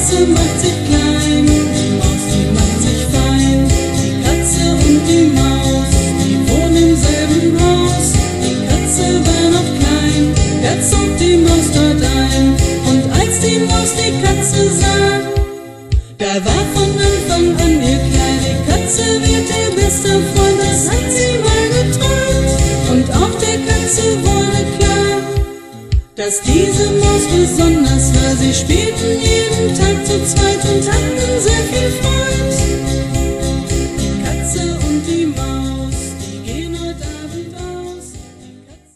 Katze macht sich klein, die Maus, die macht sich fein. Die Katze und die Maus, die wohnen im selben Haus. Die Katze war noch klein, da zog die Maus dort ein. Und als die Maus die Katze sah, da war von Anfang an ihr klar, die Katze wird ihr bester Freund, das hat sie mal geträumt. Und auch der Katze wurde klar, dass diese Maus besonders war. Sie spielten jeden Tag zu zweit und hatten sehr viel Freude.